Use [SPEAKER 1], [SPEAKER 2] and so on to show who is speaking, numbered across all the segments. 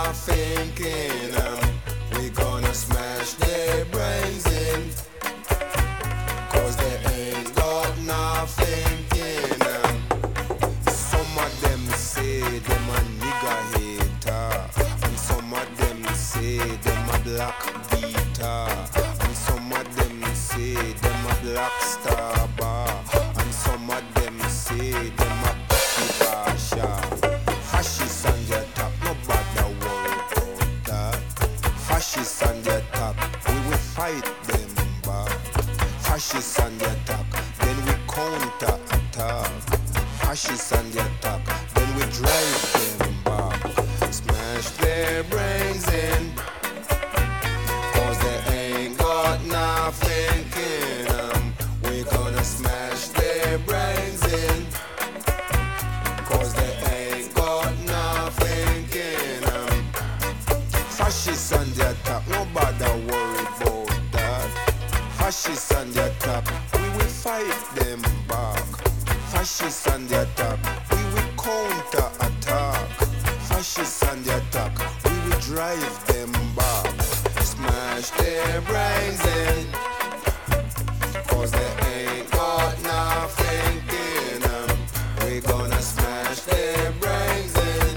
[SPEAKER 1] not thinking we gonna smash their brains in, 'cause they ain't got nothing in them. Some of them say them a nigga hater, and some of them say them a black beater, and some of them say them a black star bar, and some of them say them a cocky basha. Fascists on the top, nobody worry about that. Fascists on the top, we will fight them back. Fascists on the attack, then we counter attack. Fascists on the attack, then we drive them back. Smash their brains in, 'cause they ain't got nothing in them. We gonna smash their brains in, 'cause they ain't got nothing in them. Fascists on the attack, nobody worry about that. Fascists on the attack, we will fight them back. Fascists on the attack, we will counter attack. Fascists on the attack, we will drive them back. Smash their brains in, 'cause they ain't got nothing in them. We gonna smash their brains in,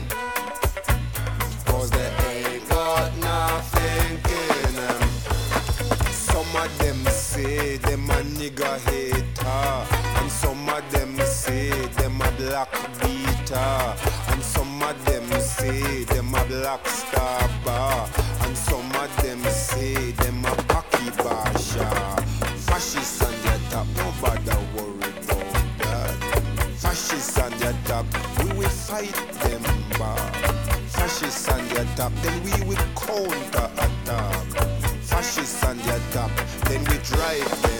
[SPEAKER 1] 'cause they ain't got nothing in them. Some of them say them a nigga hater, and some of them say them a black beater, and some of them say them a black star bar, and some of them say them a cocky basha. Fascists on the top, nobody worry about that. Fascists on the top, we will fight them back. Fascists on the top, then we will counter attack. Fascists on the top, then we drive them